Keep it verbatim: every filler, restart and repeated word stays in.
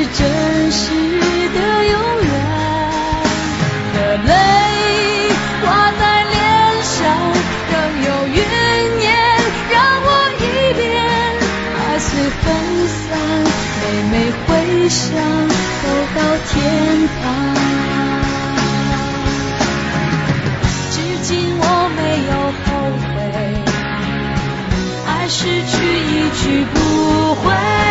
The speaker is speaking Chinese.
真实的永远，热泪挂在脸上，仍有云烟让我一遍爱随分散，每每回想都到天堂。至今我没有后悔，爱失去一去不回。